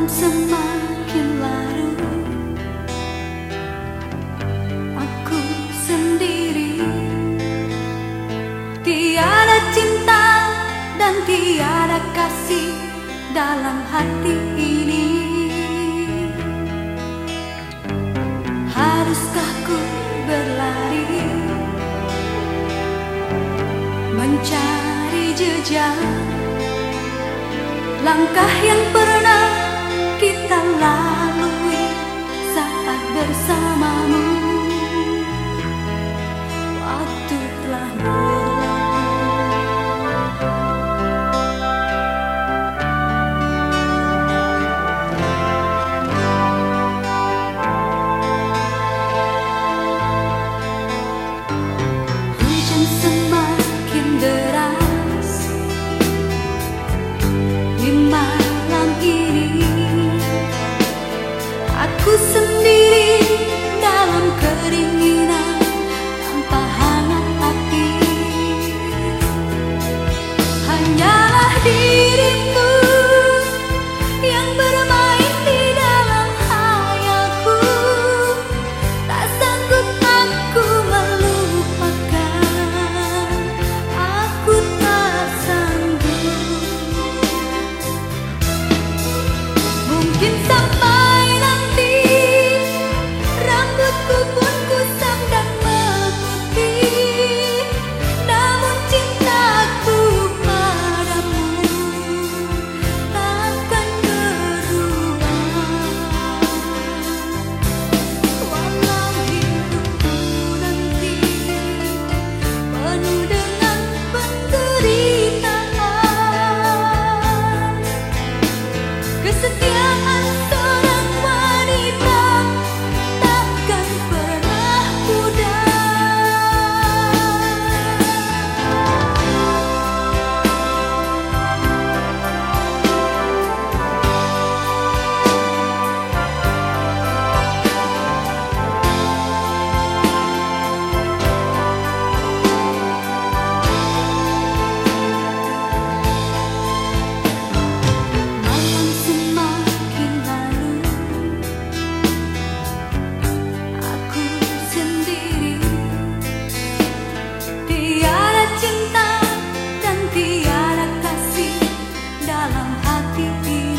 semakin larut, aku sendiri. Tiada cinta dan tiada kasih dalam hati ini. Haruskah ku berlari mencari jejak langkah yang pernah kita lalui saat bersamamu? Waktu telah berlalu. Hujan semakin deras di malam ini. Aku sendiri dalam keringinan tanpa hangat hati. Hanyalah dirimu yang bermain di dalam hayalku. Tak sanggup aku melupakan, aku tak sanggup. Mungkin sampai nanti rambutku pun kusam dan memutih, namun cintaku padamu takkan berubah. Walau hidupku nanti penuh dengan penderitaan, kesetiaan seorang wanita takkan pernah pudar. Malam semakin larut, aku sendiri. Tiada cinta dan tiada kasih dalam hati ini.